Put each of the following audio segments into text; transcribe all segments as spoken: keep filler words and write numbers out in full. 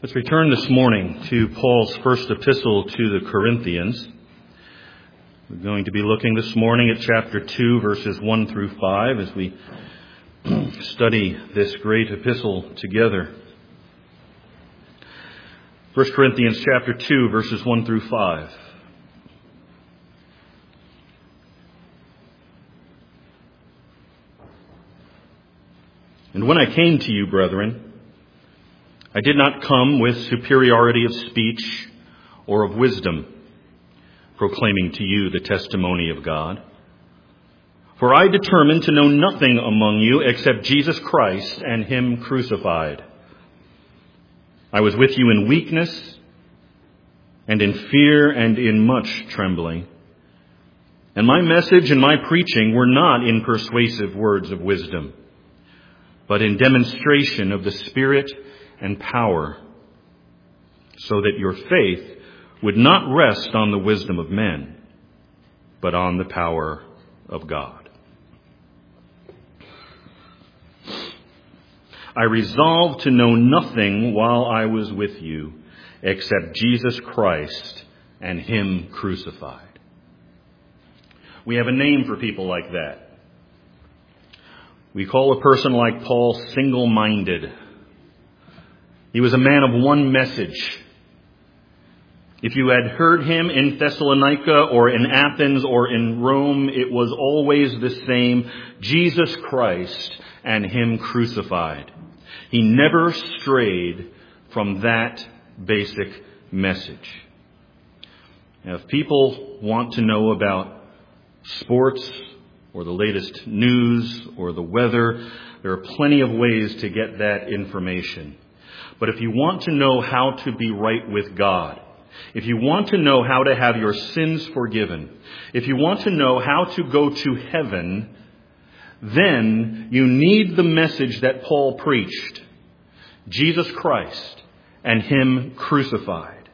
Let's return this morning to Paul's first epistle to the Corinthians. We're going to be looking this morning at chapter two, verses one through five, as we study this great epistle together. First Corinthians chapter two, verses one through five. And when I came to you, brethren, I did not come with superiority of speech or of wisdom, proclaiming to you the testimony of God. For I determined to know nothing among you except Jesus Christ and Him crucified. I was with you in weakness and in fear and in much trembling. And my message and my preaching were not in persuasive words of wisdom, but in demonstration of the Spirit and power, so that your faith would not rest on the wisdom of men, but on the power of God. I resolved to know nothing while I was with you except Jesus Christ and Him crucified. We have a name for people like that. We call a person like Paul single-minded. He was a man of one message. If you had heard him in Thessalonica or in Athens or in Rome, it was always the same: Jesus Christ and Him crucified. He never strayed from that basic message. Now, if people want to know about sports or the latest news or the weather, there are plenty of ways to get that information. But if you want to know how to be right with God, if you want to know how to have your sins forgiven, if you want to know how to go to heaven, then you need the message that Paul preached: Jesus Christ and Him crucified.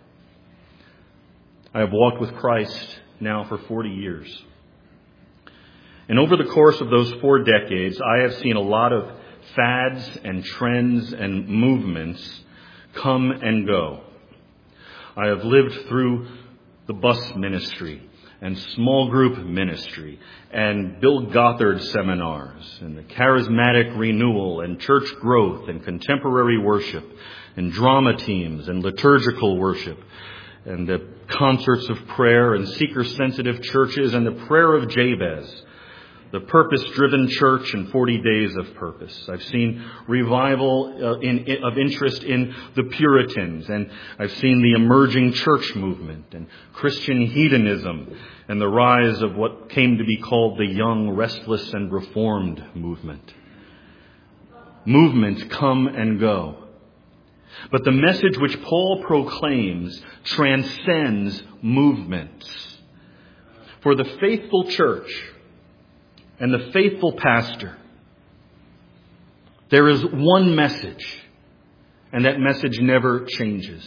I have walked with Christ now for forty years. And over the course of those four decades, I have seen a lot of fads and trends and movements come and go. I have lived through the bus ministry and small group ministry and Bill Gothard seminars and the charismatic renewal and church growth and contemporary worship and drama teams and liturgical worship and the concerts of prayer and seeker-sensitive churches and the prayer of Jabez, the purpose-driven church and forty days of purpose. I've seen revival uh, in, in, of interest in the Puritans, and I've seen the emerging church movement and Christian hedonism and the rise of what came to be called the young, restless, and reformed movement. Movements come and go. But the message which Paul proclaims transcends movements. For the faithful church and the faithful pastor, there is one message, and that message never changes.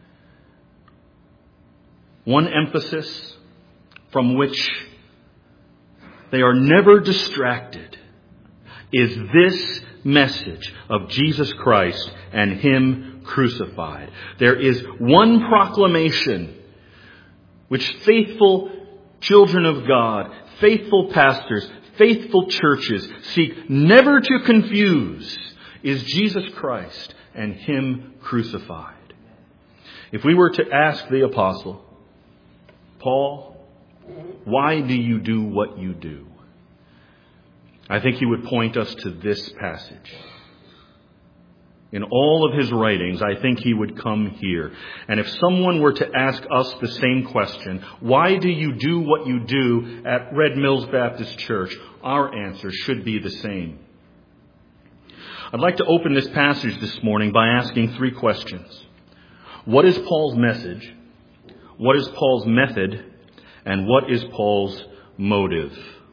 One emphasis from which they are never distracted is this message of Jesus Christ and Him crucified. There is one proclamation which faithful children of God, faithful pastors, faithful churches seek never to confuse, is Jesus Christ and Him crucified. If we were to ask the apostle, Paul, why do you do what you do? I think he would point us to this passage. In all of his writings, I think he would come here. And if someone were to ask us the same question, why do you do what you do at Red Mills Baptist Church? Our answer should be the same. I'd like to open this passage this morning by asking three questions. What is Paul's message? What is Paul's method? And what is Paul's motive?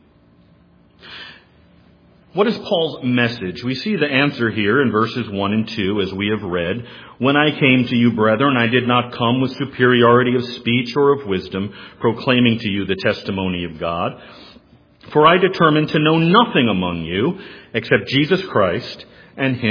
What is Paul's message? We see the answer here in verses one and two, as we have read. When I came to you, brethren, I did not come with superiority of speech or of wisdom, proclaiming to you the testimony of God. For I determined to know nothing among you except Jesus Christ and Him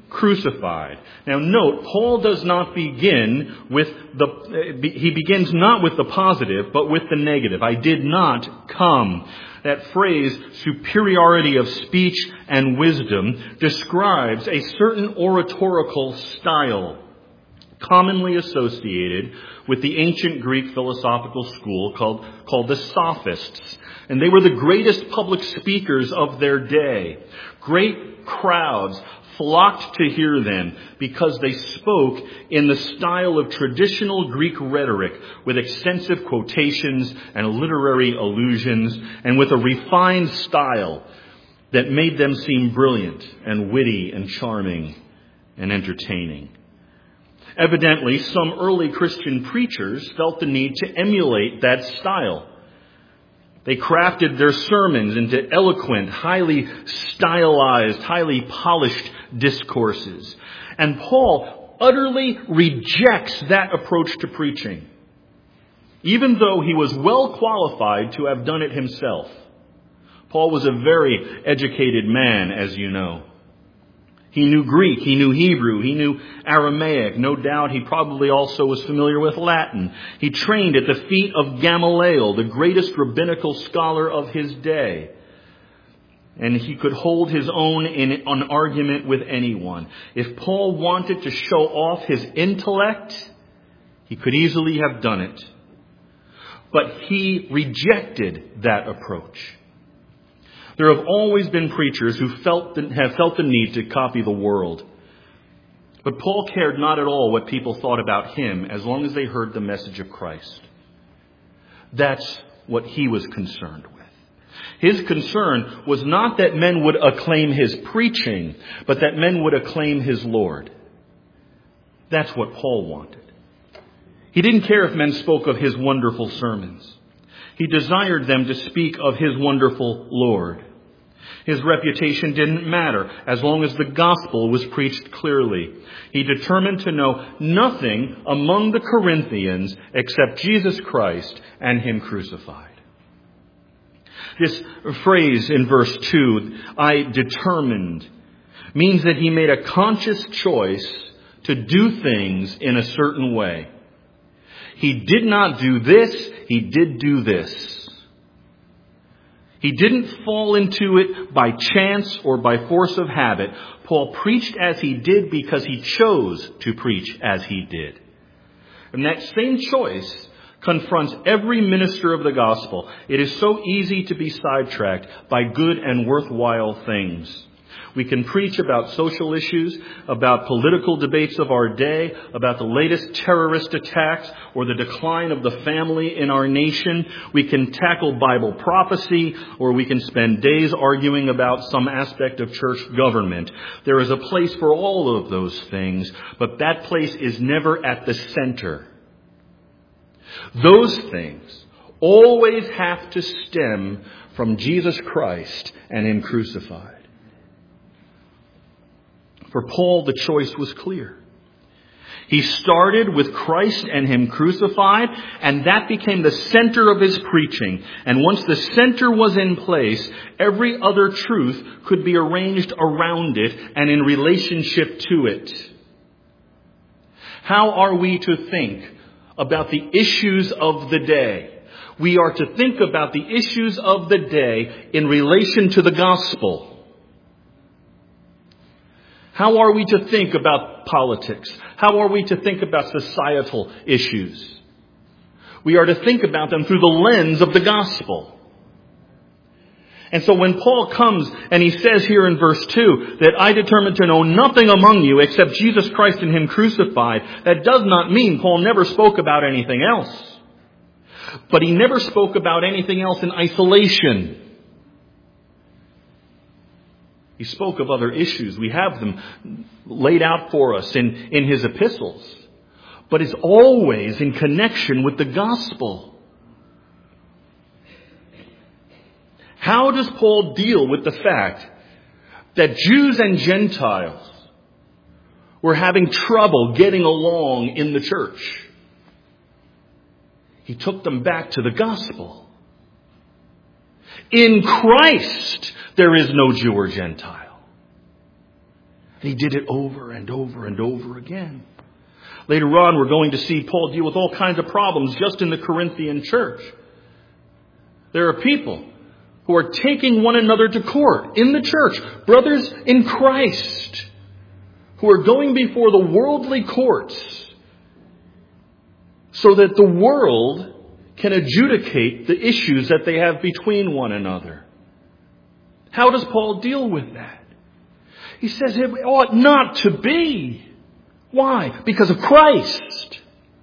crucified. Now note, Paul does not begin with the, he begins not with the positive, but with the negative. I did not come. That phrase, superiority of speech and wisdom, describes a certain oratorical style commonly associated with the ancient Greek philosophical school called, called the Sophists. And they were the greatest public speakers of their day. Great crowds flocked to hear them because they spoke in the style of traditional Greek rhetoric with extensive quotations and literary allusions and with a refined style that made them seem brilliant and witty and charming and entertaining. Evidently, some early Christian preachers felt the need to emulate that style. They crafted their sermons into eloquent, highly stylized, highly polished discourses. And Paul utterly rejects that approach to preaching, even though he was well qualified to have done it himself. Paul was a very educated man, as you know. He knew Greek, he knew Hebrew, he knew Aramaic. No doubt he probably also was familiar with Latin. He trained at the feet of Gamaliel, the greatest rabbinical scholar of his day. And he could hold his own in an argument with anyone. If Paul wanted to show off his intellect, he could easily have done it. But he rejected that approach. There have always been preachers who felt the, have felt the need to copy the world. But Paul cared not at all what people thought about him as long as they heard the message of Christ. That's what he was concerned with. His concern was not that men would acclaim his preaching, but that men would acclaim his Lord. That's what Paul wanted. He didn't care if men spoke of his wonderful sermons. He desired them to speak of his wonderful Lord. His reputation didn't matter as long as the gospel was preached clearly. He determined to know nothing among the Corinthians except Jesus Christ and him crucified. This phrase in verse two, I determined, means that he made a conscious choice to do things in a certain way. He did not do this, he did do this. He didn't fall into it by chance or by force of habit. Paul preached as he did because he chose to preach as he did. And that same choice confronts every minister of the gospel. It is so easy to be sidetracked by good and worthwhile things. We can preach about social issues, about political debates of our day, about the latest terrorist attacks or the decline of the family in our nation. We can tackle Bible prophecy, or we can spend days arguing about some aspect of church government. There is a place for all of those things, but that place is never at the center. Those things always have to stem from Jesus Christ and him crucified. For Paul, the choice was clear. He started with Christ and him crucified, and that became the center of his preaching. And once the center was in place, every other truth could be arranged around it and in relationship to it. How are we to think about the issues of the day? We are to think about the issues of the day in relation to the gospel. How are we to think about politics? How are we to think about societal issues? We are to think about them through the lens of the gospel. And so when Paul comes and he says here in verse two that I determined to know nothing among you except Jesus Christ and him crucified, that does not mean Paul never spoke about anything else. But he never spoke about anything else in isolation. He spoke of other issues. We have them laid out for us in, in his epistles. But it's always in connection with the gospel. How does Paul deal with the fact that Jews and Gentiles were having trouble getting along in the church? He took them back to the gospel. In Christ, there is no Jew or Gentile. And he did it over and over and over again. Later on, we're going to see Paul deal with all kinds of problems just in the Corinthian church. There are people who are taking one another to court in the church, brothers in Christ, who are going before the worldly courts so that the world can adjudicate the issues that they have between one another. How does Paul deal with that? He says it ought not to be. Why? Because of Christ.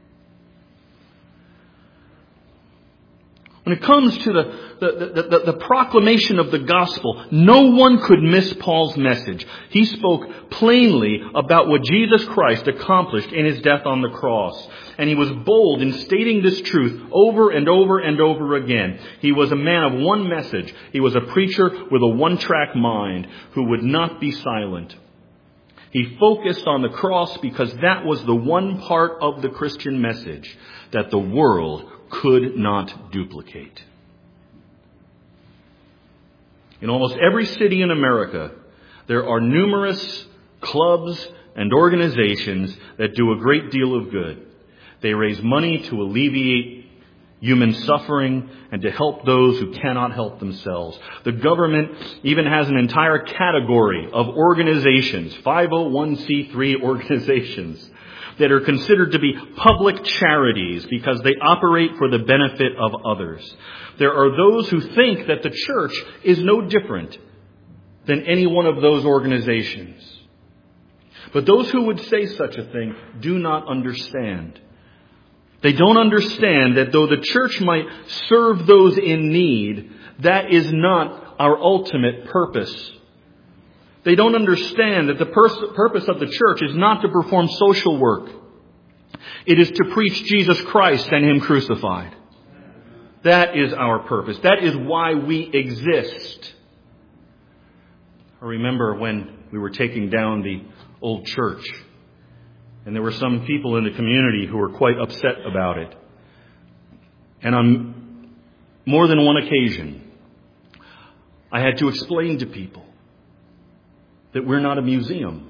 When it comes to the, the, the, the, the proclamation of the gospel, no one could miss Paul's message. He spoke plainly about what Jesus Christ accomplished in his death on the cross. And he was bold in stating this truth over and over and over again. He was a man of one message. He was a preacher with a one-track mind who would not be silent. He focused on the cross because that was the one part of the Christian message that the world could not duplicate. In almost every city in America, there are numerous clubs and organizations that do a great deal of good. They raise money to alleviate human suffering and to help those who cannot help themselves. The government even has an entire category of organizations, five oh one c three organizations, that are considered to be public charities because they operate for the benefit of others. There are those who think that the church is no different than any one of those organizations. But those who would say such a thing do not understand. They don't understand that though the church might serve those in need, that is not our ultimate purpose. They don't understand that the pers- purpose of the church is not to perform social work. It is to preach Jesus Christ and Him crucified. That is our purpose. That is why we exist. I remember when we were taking down the old church, and there were some people in the community who were quite upset about it. And on more than one occasion, I had to explain to people that we're not a museum.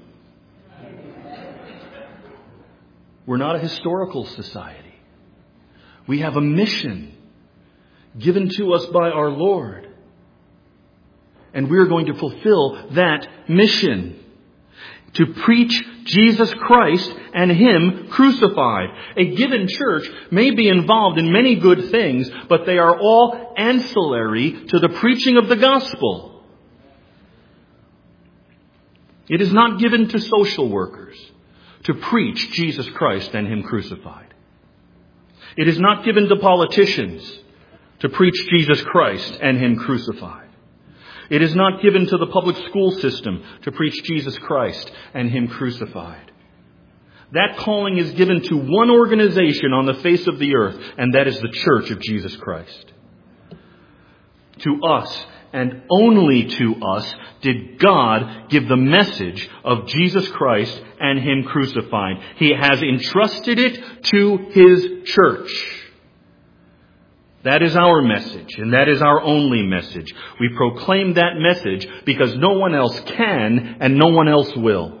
We're not a historical society. We have a mission given to us by our Lord. And we're going to fulfill that mission. To preach Jesus Christ and Him crucified. A given church may be involved in many good things, but they are all ancillary to the preaching of the gospel. It is not given to social workers to preach Jesus Christ and Him crucified. It is not given to politicians to preach Jesus Christ and Him crucified. It is not given to the public school system to preach Jesus Christ and Him crucified. That calling is given to one organization on the face of the earth, and that is the Church of Jesus Christ. To us, and only to us, did God give the message of Jesus Christ and Him crucified. He has entrusted it to His church. That is our message, and that is our only message. We proclaim that message because no one else can and no one else will.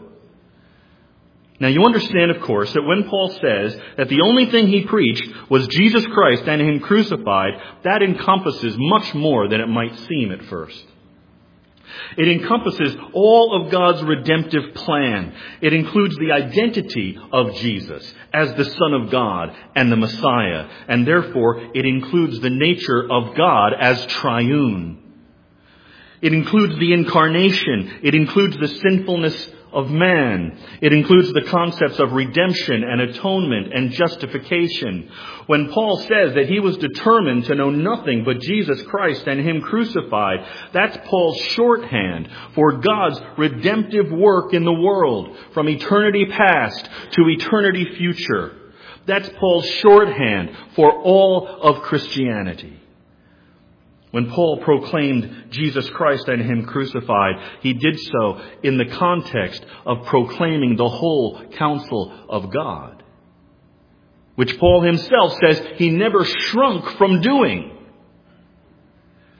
Now you understand, of course, that when Paul says that the only thing he preached was Jesus Christ and Him crucified, that encompasses much more than it might seem at first. It encompasses all of God's redemptive plan. It includes the identity of Jesus as the Son of God and the Messiah. And therefore, it includes the nature of God as triune. It includes the incarnation. It includes the sinfulness of man. It includes the concepts of redemption and atonement and justification. When Paul says that he was determined to know nothing but Jesus Christ and Him crucified, that's Paul's shorthand for God's redemptive work in the world from eternity past to eternity future. That's Paul's shorthand for all of Christianity. When Paul proclaimed Jesus Christ and Him crucified, he did so in the context of proclaiming the whole counsel of God, which Paul himself says he never shrunk from doing.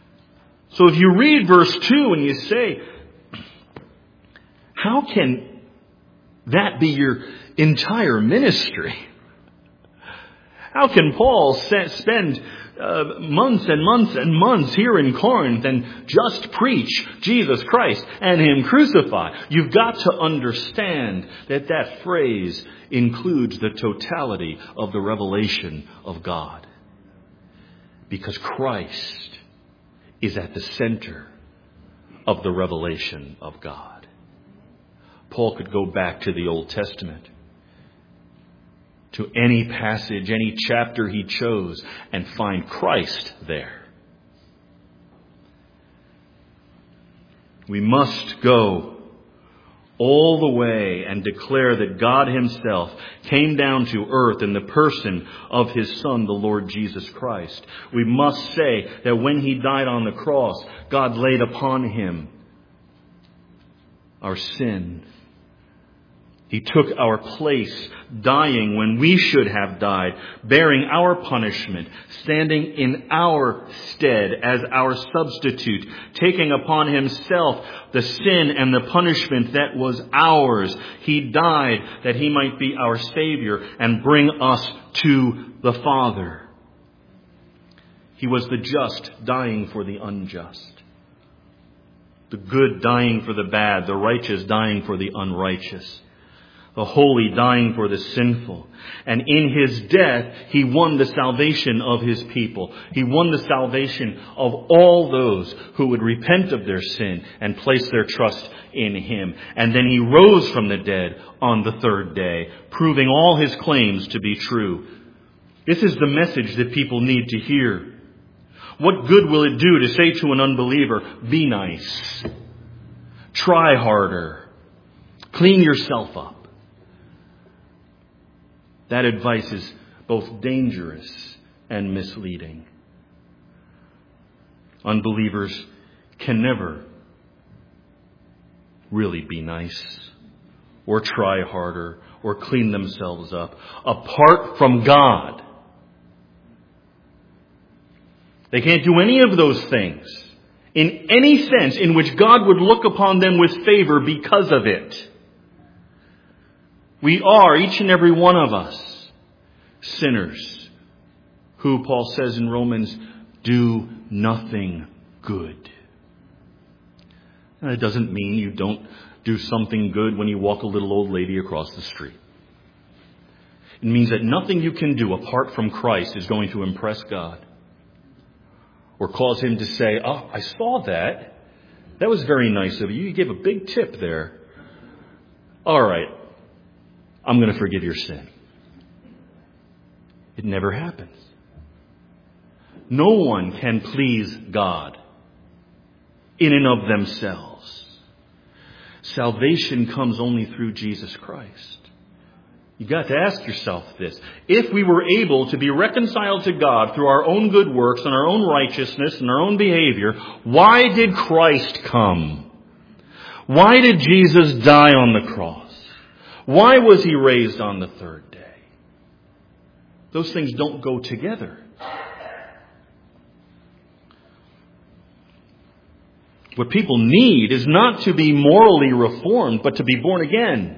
So if you read verse two and you say, how can that be your entire ministry? How can Paul spend uh, months and months and months here in Corinth and just preach Jesus Christ and Him crucified? You've got to understand that that phrase includes the totality of the revelation of God. Because Christ is at the center of the revelation of God. Paul could go back to the Old Testament, to any passage, any chapter he chose, and find Christ there. We must go all the way and declare that God Himself came down to earth in the person of His Son, the Lord Jesus Christ. We must say that when He died on the cross, God laid upon Him our sin. He took our place, dying when we should have died, bearing our punishment, standing in our stead as our substitute, taking upon Himself the sin and the punishment that was ours. He died that He might be our Savior and bring us to the Father. He was the just dying for the unjust, the good dying for the bad, the righteous dying for the unrighteous, the holy dying for the sinful. And in His death, He won the salvation of His people. He won the salvation of all those who would repent of their sin and place their trust in Him. And then He rose from the dead on the third day, proving all His claims to be true. This is the message that people need to hear. What good will it do to say to an unbeliever, be nice, try harder, clean yourself up? That advice is both dangerous and misleading. Unbelievers can never really be nice or try harder or clean themselves up apart from God. They can't do any of those things in any sense in which God would look upon them with favor because of it. We are, each and every one of us, sinners who, Paul says in Romans, do nothing good. And it doesn't mean you don't do something good when you walk a little old lady across the street. It means that nothing you can do apart from Christ is going to impress God or cause Him to say, oh, I saw that. That was very nice of you. You gave a big tip there. All right. I'm going to forgive your sin. It never happens. No one can please God in and of themselves. Salvation comes only through Jesus Christ. You've got to ask yourself this. If we were able to be reconciled to God through our own good works and our own righteousness and our own behavior, why did Christ come? Why did Jesus die on the cross? Why was He raised on the third day? Those things don't go together. What people need is not to be morally reformed, but to be born again.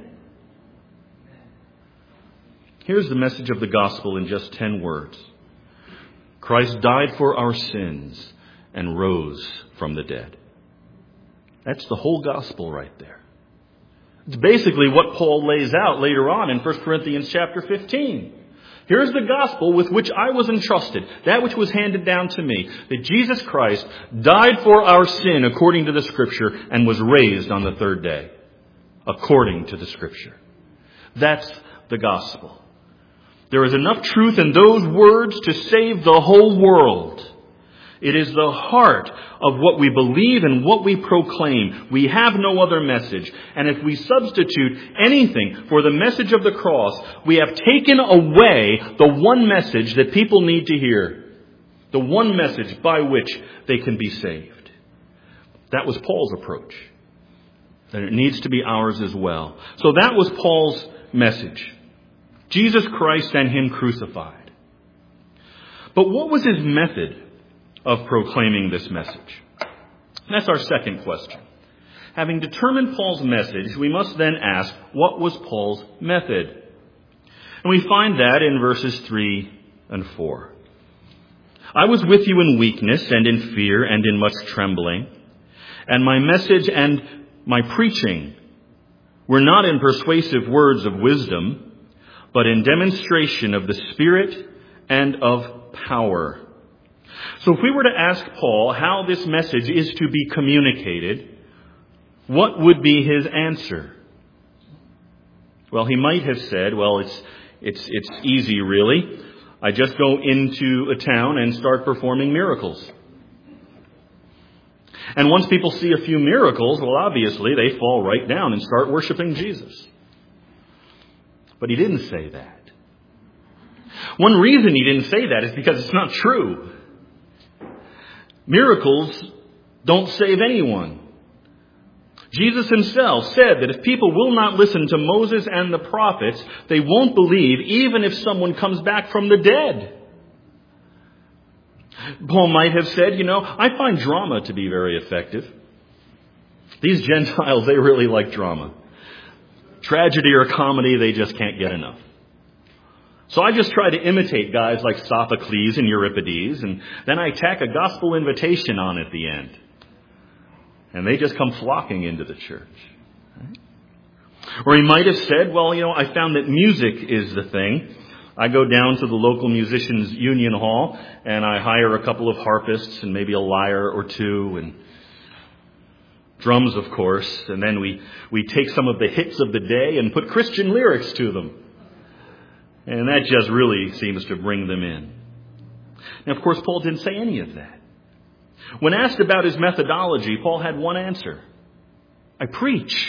Here's the message of the gospel in just ten words. Christ died for our sins and rose from the dead. That's the whole gospel right there. It's basically what Paul lays out later on in First Corinthians chapter fifteen. Here's the gospel with which I was entrusted, that which was handed down to me, that Jesus Christ died for our sin according to the Scripture and was raised on the third day according to the Scripture. That's the gospel. There is enough truth in those words to save the whole world. It is the heart of what we believe and what we proclaim. We have no other message. And if we substitute anything for the message of the cross, we have taken away the one message that people need to hear. The one message by which they can be saved. That was Paul's approach. And it needs to be ours as well. So that was Paul's message. Jesus Christ and Him crucified. But what was his method of proclaiming this message? That's our second question. Having determined Paul's message, we must then ask, what was Paul's method? And we find that in verses three and four. I was with you in weakness and in fear and in much trembling, and my message and my preaching were not in persuasive words of wisdom, but in demonstration of the Spirit and of power. So if we were to ask Paul how this message is to be communicated, what would be his answer? Well, he might have said, well, it's it's it's easy, really. I just go into a town and start performing miracles. And once people see a few miracles, well, obviously, they fall right down and start worshiping Jesus. But he didn't say that. One reason he didn't say that is because it's not true. Miracles don't save anyone. Jesus himself said that if people will not listen to Moses and the prophets, they won't believe even if someone comes back from the dead. Paul might have said, you know, I find drama to be very effective. These Gentiles, they really like drama. Tragedy or comedy, they just can't get enough. So I just try to imitate guys like Sophocles and Euripides, and then I tack a gospel invitation on at the end. And they just come flocking into the church. Right? Or he might have said, well, you know, I found that music is the thing. I go down to the local musicians' union hall, and I hire a couple of harpists and maybe a lyre or two, and drums, of course. And then we, we take some of the hits of the day and put Christian lyrics to them. And that just really seems to bring them in. Now, of course, Paul didn't say any of that. When asked about his methodology, Paul had one answer. I preach.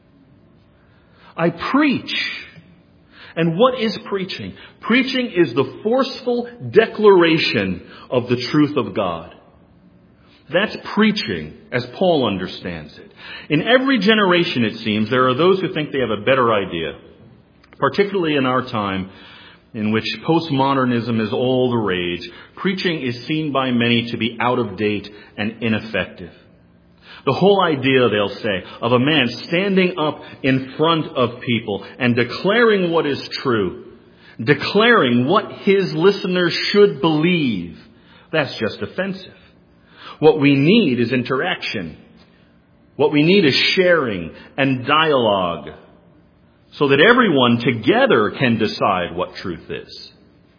I preach. And what is preaching? Preaching is the forceful declaration of the truth of God. That's preaching, as Paul understands it. In every generation, it seems, there are those who think they have a better idea. Particularly in our time, in which postmodernism is all the rage, preaching is seen by many to be out of date and ineffective. The whole idea, they'll say, of a man standing up in front of people and declaring what is true, declaring what his listeners should believe, that's just offensive. What we need is interaction. What we need is sharing and dialogue, so that everyone together can decide what truth is.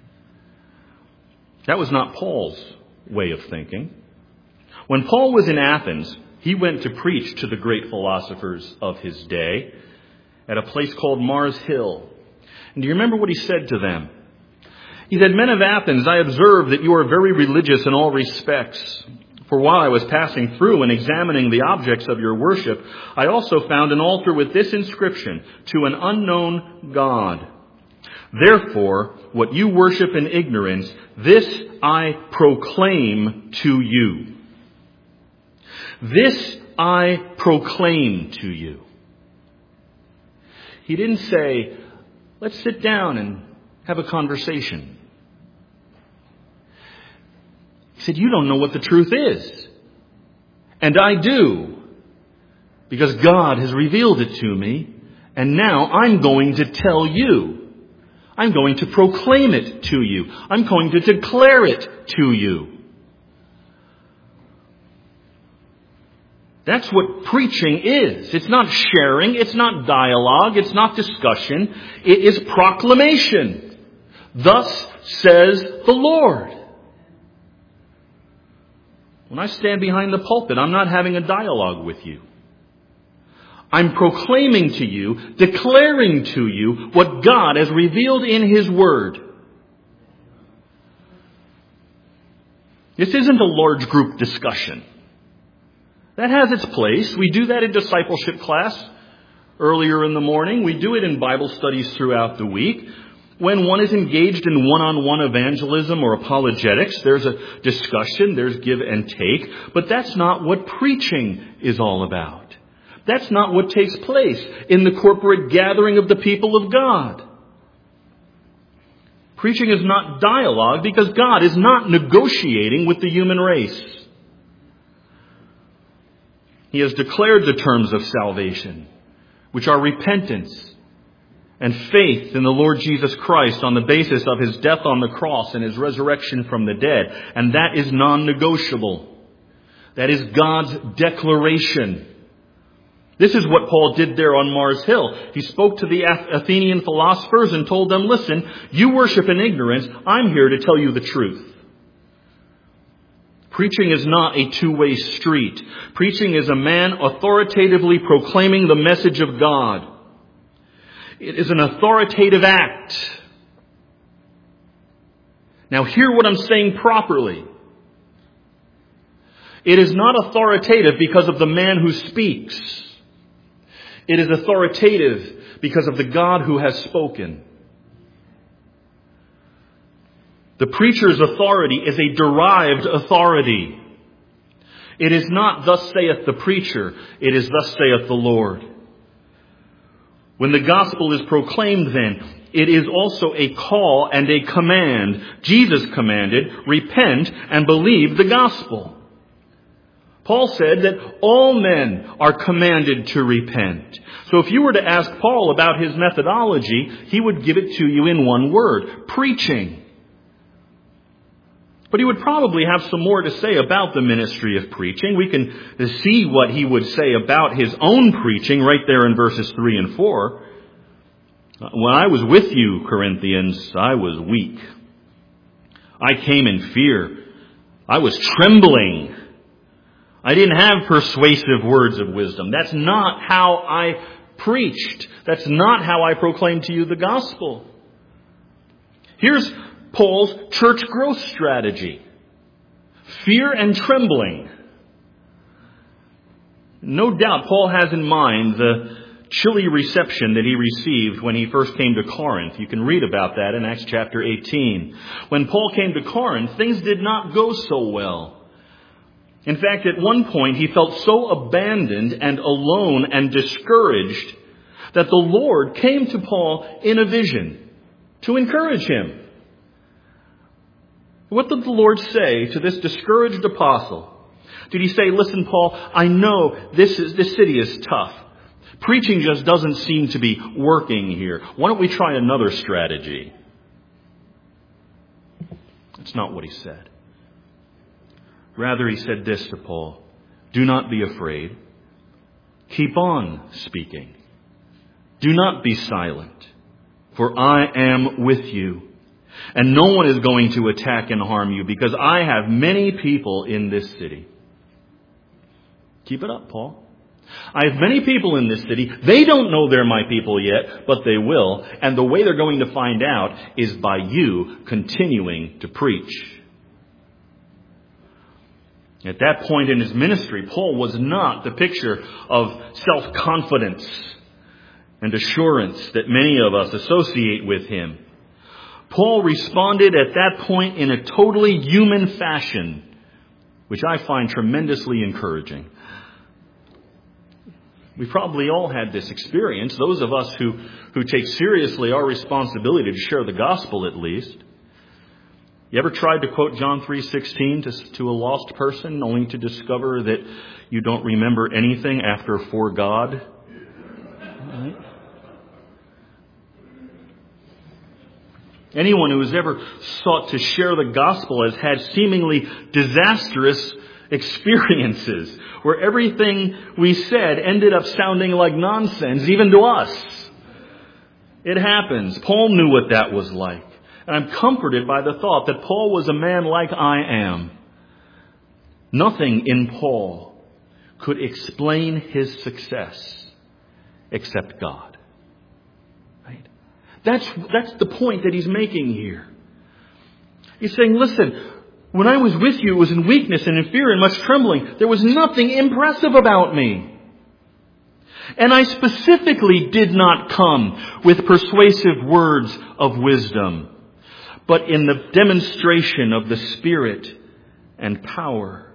That was not Paul's way of thinking. When Paul was in Athens, he went to preach to the great philosophers of his day at a place called Mars Hill. And do you remember what he said to them? He said, "Men of Athens, I observe that you are very religious in all respects. For while I was passing through and examining the objects of your worship, I also found an altar with this inscription, 'To an unknown God.' Therefore, what you worship in ignorance, this I proclaim to you. This I proclaim to you." He didn't say, let's sit down and have a conversation. He said, you don't know what the truth is. And I do. Because God has revealed it to me. And now I'm going to tell you. I'm going to proclaim it to you. I'm going to declare it to you. That's what preaching is. It's not sharing. It's not dialogue. It's not discussion. It is proclamation. Thus says the Lord. When I stand behind the pulpit, I'm not having a dialogue with you. I'm proclaiming to you, declaring to you what God has revealed in His Word. This isn't a large group discussion. That has its place. We do that in discipleship class earlier in the morning. We do it in Bible studies throughout the week. When one is engaged in one-on-one evangelism or apologetics, there's a discussion, there's give and take. But that's not what preaching is all about. That's not what takes place in the corporate gathering of the people of God. Preaching is not dialogue because God is not negotiating with the human race. He has declared the terms of salvation, which are repentance and faith in the Lord Jesus Christ on the basis of his death on the cross and his resurrection from the dead. And that is non-negotiable. That is God's declaration. This is what Paul did there on Mars Hill. He spoke to the Athenian philosophers and told them, listen, you worship in ignorance. I'm here to tell you the truth. Preaching is not a two-way street. Preaching is a man authoritatively proclaiming the message of God. It is an authoritative act. Now hear what I'm saying properly. It is not authoritative because of the man who speaks. It is authoritative because of the God who has spoken. The preacher's authority is a derived authority. It is not thus saith the preacher, it is thus saith the Lord. When the gospel is proclaimed then, it is also a call and a command. Jesus commanded, repent and believe the gospel. Paul said that all men are commanded to repent. So if you were to ask Paul about his methodology, he would give it to you in one word, preaching. But he would probably have some more to say about the ministry of preaching. We can see what he would say about his own preaching right there in verses three and four. When I was with you, Corinthians, I was weak. I came in fear. I was trembling. I didn't have persuasive words of wisdom. That's not how I preached. That's not how I proclaimed to you the gospel. Here's Paul's church growth strategy. Fear and trembling. No doubt Paul has in mind the chilly reception that he received when he first came to Corinth. You can read about that in Acts chapter eighteen. When Paul came to Corinth, things did not go so well. In fact, at one point he felt so abandoned and alone and discouraged that the Lord came to Paul in a vision to encourage him. What did the Lord say to this discouraged apostle? Did he say, listen, Paul, I know this is this city is tough. Preaching just doesn't seem to be working here. Why don't we try another strategy? That's not what he said. Rather, he said this to Paul, do not be afraid. Keep on speaking. Do not be silent, for I am with you. And no one is going to attack and harm you because I have many people in this city. Keep it up, Paul. I have many people in this city. They don't know they're my people yet, but they will. And the way they're going to find out is by you continuing to preach. At that point in his ministry, Paul was not the picture of self-confidence and assurance that many of us associate with him. Paul responded at that point in a totally human fashion, which I find tremendously encouraging. We probably all had this experience, those of us who, who take seriously our responsibility to share the gospel at least. You ever tried to quote John three sixteen to, to a lost person only to discover that you don't remember anything after for God? Right? Anyone who has ever sought to share the gospel has had seemingly disastrous experiences where everything we said ended up sounding like nonsense, even to us. It happens. Paul knew what that was like. And I'm comforted by the thought that Paul was a man like I am. Nothing in Paul could explain his success except God. Right? That's, that's the point that he's making here. He's saying, listen, when I was with you, it was in weakness and in fear and much trembling. There was nothing impressive about me. And I specifically did not come with persuasive words of wisdom, but in the demonstration of the Spirit and power.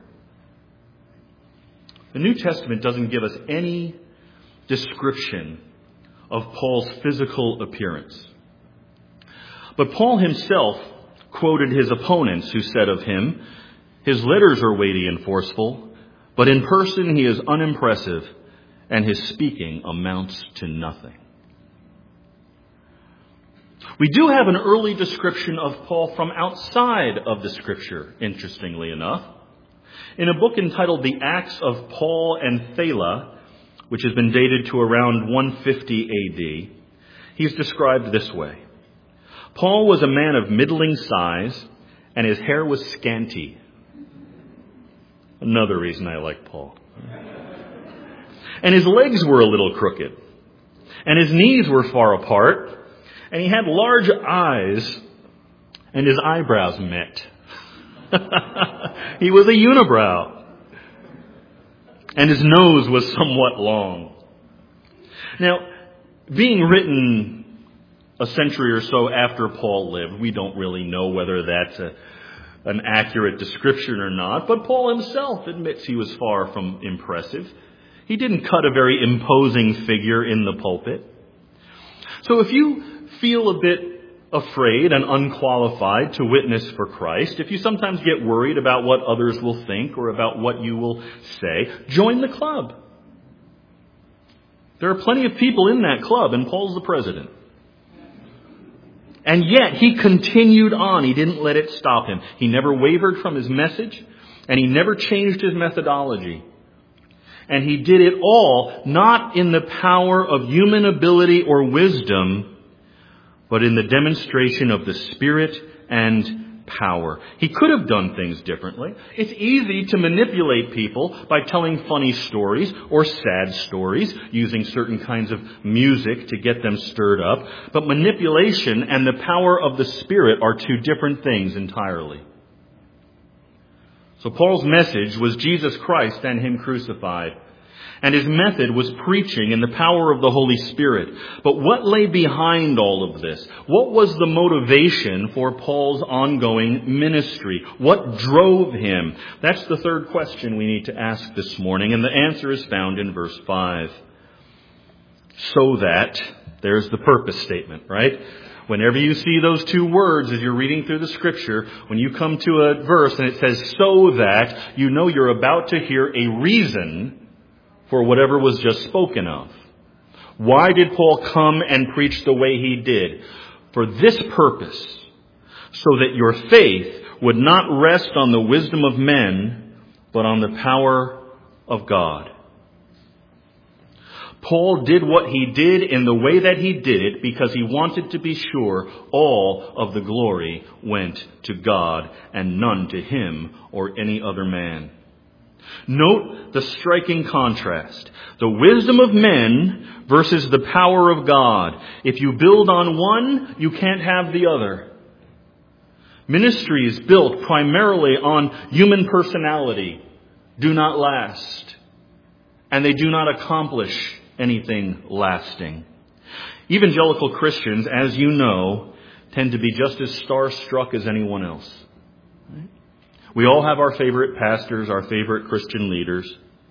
The New Testament doesn't give us any description of Paul's physical appearance. But Paul himself quoted his opponents who said of him, his letters are weighty and forceful, But in person he is unimpressive, and his speaking amounts to nothing. We do have an early description of Paul from outside of the Scripture, interestingly enough. In a book entitled The Acts of Paul and Thela, which has been dated to around one fifty A D, he's described this way. Paul was a man of middling size, and his hair was scanty. Another reason I like Paul. And his legs were a little crooked, and his knees were far apart, and he had large eyes, and his eyebrows met. He was a unibrow, and his nose was somewhat long. Now, being written a century or so after Paul lived, we don't really know whether that's a, an accurate description or not, but Paul himself admits he was far from impressive. He didn't cut a very imposing figure in the pulpit. So if you feel a bit afraid and unqualified to witness for Christ, if you sometimes get worried about what others will think or about what you will say, join the club. There are plenty of people in that club, and Paul's the president. And yet he continued on. He didn't let it stop him. He never wavered from his message, and he never changed his methodology. And he did it all not in the power of human ability or wisdom, but in the demonstration of the Spirit and power. He could have done things differently. It's easy to manipulate people by telling funny stories or sad stories, using certain kinds of music to get them stirred up. But manipulation and the power of the Spirit are two different things entirely. So Paul's message was Jesus Christ and Him crucified. And his method was preaching in the power of the Holy Spirit. But what lay behind all of this? What was the motivation for Paul's ongoing ministry? What drove him? That's the third question we need to ask this morning, and the answer is found in verse five. So that, there's the purpose statement, right? Whenever you see those two words as you're reading through the Scripture, when you come to a verse and it says so that, you know you're about to hear a reason for whatever was just spoken of. Why did Paul come and preach the way he did? For this purpose, so that your faith would not rest on the wisdom of men, but on the power of God. Paul did what he did in the way that he did it because he wanted to be sure all of the glory went to God and none to him or any other man. Note the striking contrast. The wisdom of men versus the power of God. If you build on one, you can't have the other. Ministries built primarily on human personality do not last. And they do not accomplish anything lasting. Evangelical Christians, as you know, tend to be just as starstruck as anyone else. We all have our favorite pastors, our favorite Christian leaders.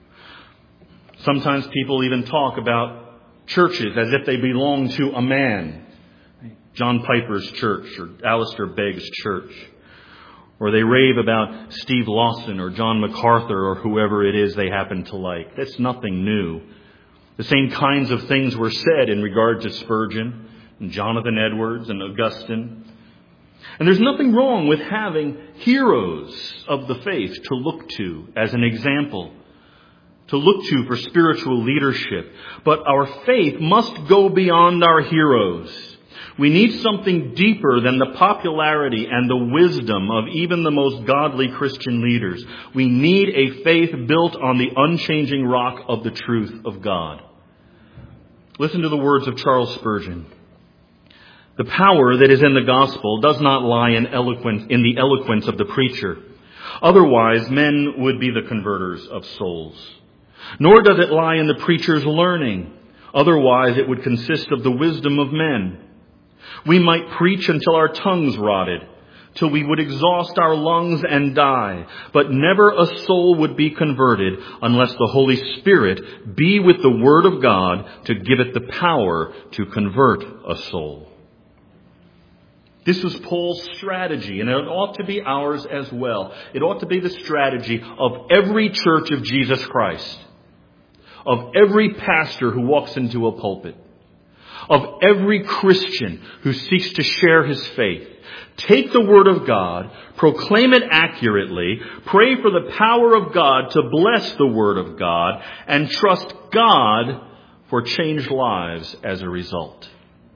Sometimes people even talk about churches as if they belong to a man. John Piper's church or Alistair Begg's church. Or they rave about Steve Lawson or John MacArthur or whoever it is they happen to like. That's nothing new. The same kinds of things were said in regard to Spurgeon and Jonathan Edwards and Augustine. And there's nothing wrong with having heroes of the faith to look to as an example, to look to for spiritual leadership. But our faith must go beyond our heroes. We need something deeper than the popularity and the wisdom of even the most godly Christian leaders. We need a faith built on the unchanging rock of the truth of God. Listen to the words of Charles Spurgeon. The power that is in the gospel does not lie in eloquence, in the eloquence of the preacher. Otherwise, men would be the converters of souls. Nor does it lie in the preacher's learning. Otherwise, it would consist of the wisdom of men. We might preach until our tongues rotted, till we would exhaust our lungs and die. But never a soul would be converted unless the Holy Spirit be with the Word of God to give it the power to convert a soul. This was Paul's strategy, and it ought to be ours as well. It ought to be the strategy of every church of Jesus Christ, of every pastor who walks into a pulpit, of every Christian who seeks to share his faith. Take the Word of God, proclaim it accurately, pray for the power of God to bless the Word of God, and trust God for changed lives as a result.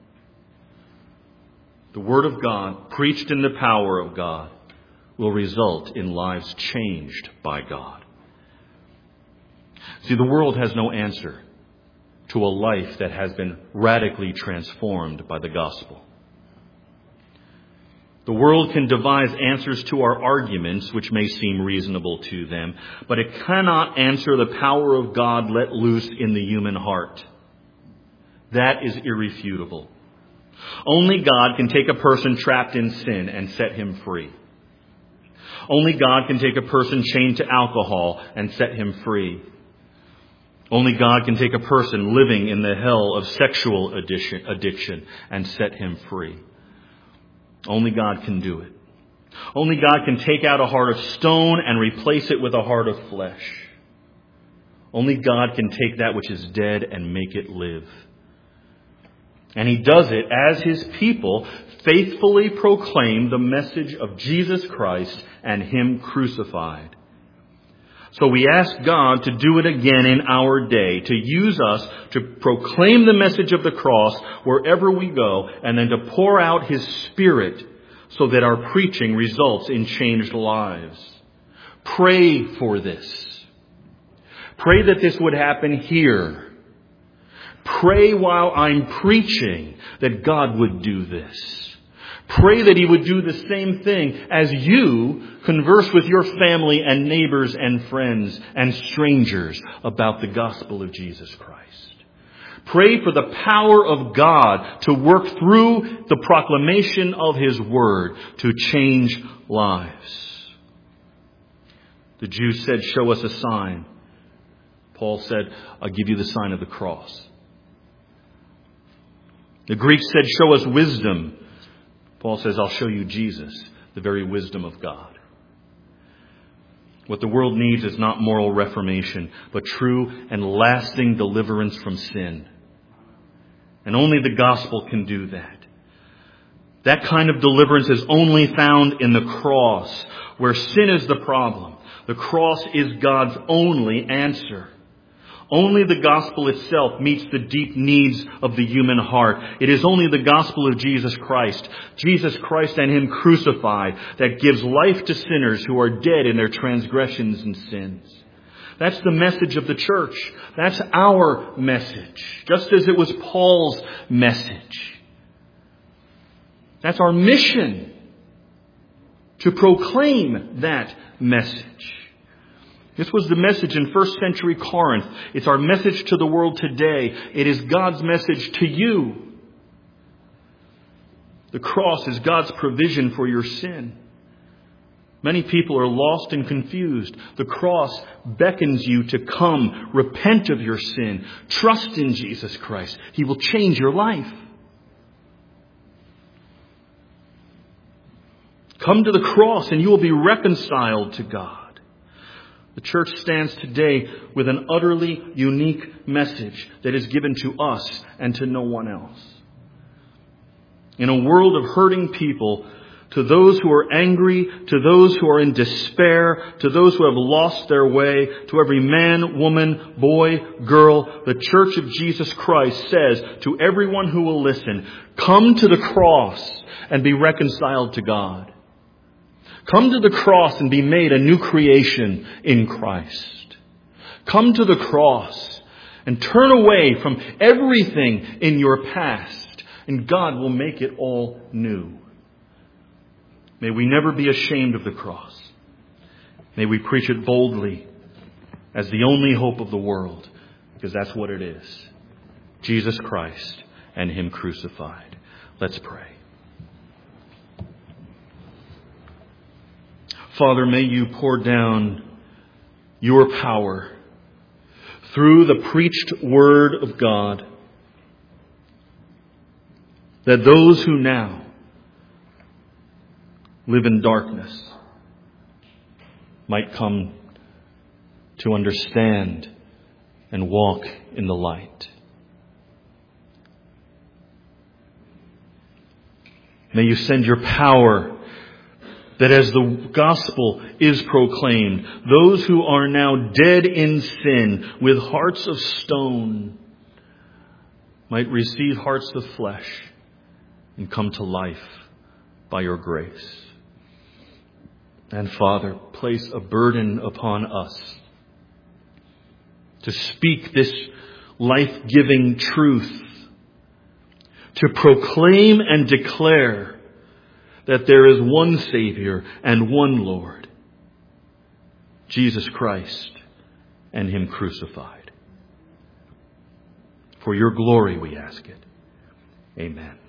The Word of God, preached in the power of God, will result in lives changed by God. See, the world has no answer to a life that has been radically transformed by the gospel. The world can devise answers to our arguments, which may seem reasonable to them, but it cannot answer the power of God let loose in the human heart. That is irrefutable. Only God can take a person trapped in sin and set him free. Only God can take a person chained to alcohol and set him free. Only God can take a person living in the hell of sexual addiction and set him free. Only God can do it. Only God can take out a heart of stone and replace it with a heart of flesh. Only God can take that which is dead and make it live. And He does it as His people faithfully proclaim the message of Jesus Christ and Him crucified. So we ask God to do it again in our day, to use us to proclaim the message of the cross wherever we go, and then to pour out His Spirit so that our preaching results in changed lives. Pray for this. Pray that this would happen here. Pray while I'm preaching that God would do this. Pray that He would do the same thing as you converse with your family and neighbors and friends and strangers about the gospel of Jesus Christ. Pray for the power of God to work through the proclamation of His word to change lives. The Jews said, "Show us a sign." Paul said, "I'll give you the sign of the cross." The Greeks said, "Show us wisdom." Paul says, "I'll show you Jesus, the very wisdom of God." What the world needs is not moral reformation, but true and lasting deliverance from sin. And only the gospel can do that. That kind of deliverance is only found in the cross, where sin is the problem. The cross is God's only answer. Only the gospel itself meets the deep needs of the human heart. It is only the gospel of Jesus Christ, Jesus Christ and Him crucified, that gives life to sinners who are dead in their transgressions and sins. That's the message of the church. That's our message, just as it was Paul's message. That's our mission, to proclaim that message. This was the message in first century Corinth. It's our message to the world today. It is God's message to you. The cross is God's provision for your sin. Many people are lost and confused. The cross beckons you to come, repent of your sin, trust in Jesus Christ. He will change your life. Come to the cross and you will be reconciled to God. The church stands today with an utterly unique message that is given to us and to no one else. In a world of hurting people, to those who are angry, to those who are in despair, to those who have lost their way, to every man, woman, boy, girl, the Church of Jesus Christ says to everyone who will listen, come to the cross and be reconciled to God. Come to the cross and be made a new creation in Christ. Come to the cross and turn away from everything in your past, and God will make it all new. May we never be ashamed of the cross. May we preach it boldly as the only hope of the world, because that's what it is. Jesus Christ and Him crucified. Let's pray. Father, may you pour down your power through the preached word of God, that those who now live in darkness might come to understand and walk in the light. May you send your power that as the gospel is proclaimed, those who are now dead in sin with hearts of stone might receive hearts of flesh and come to life by your grace. And Father, place a burden upon us to speak this life-giving truth, to proclaim and declare that there is one Savior and one Lord, Jesus Christ, and Him crucified. For your glory we ask it. Amen.